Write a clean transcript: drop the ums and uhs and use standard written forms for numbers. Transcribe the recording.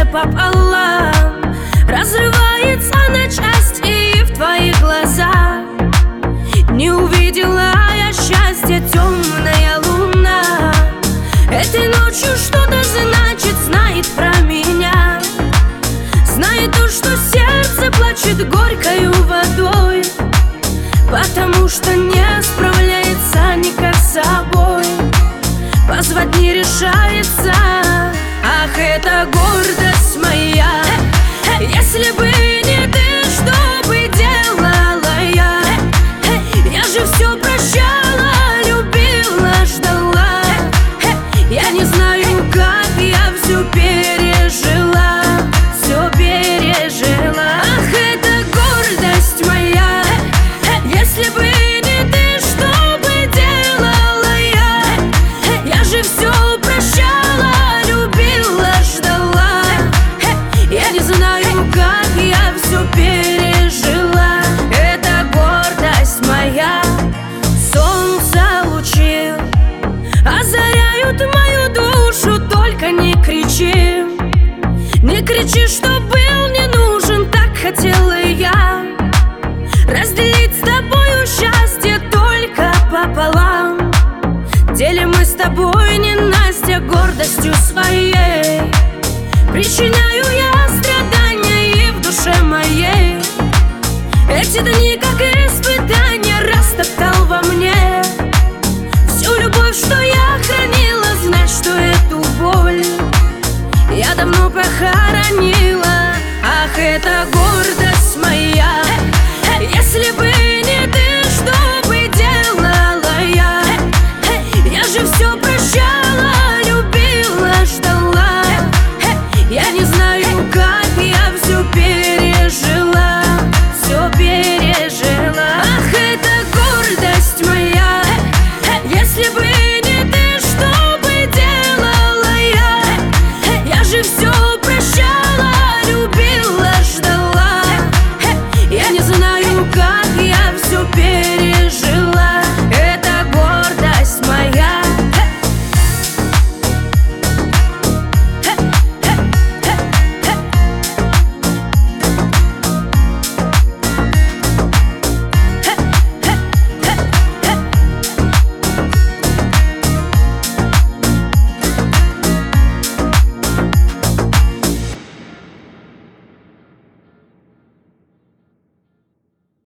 пополам, разрывается на части, и в твоих глазах не увидела я счастья. Темная луна этой ночью что-то значит, знает про меня, знает то, что сердце плачет горькою водой, потому что не справляется никак с собой, позвать не решается. Ах, это гордость моя, если бы не ты, что бы делала я? Я же все прощала, любила, ждала. Я не знаю, как я все пережила, все пережила. Ах, это гордость моя, если бы не ты, что бы делала я? Я же все прощала, любила, ждала. Я не знаю, как я все пережила. Это гордость моя. Солнце лучи озаряют мою душу, только не кричи, не кричи, что был не нужен. Так хотела я разделить с тобою счастье только пополам. Делим мы с тобой ненастье гордостью своей, причиняю я страдания и в душе моей. Эти дни, как испытания, растоптал во мне всю любовь, что я хранила. Знать, что эту боль я давно похоронила. Ах, это горе.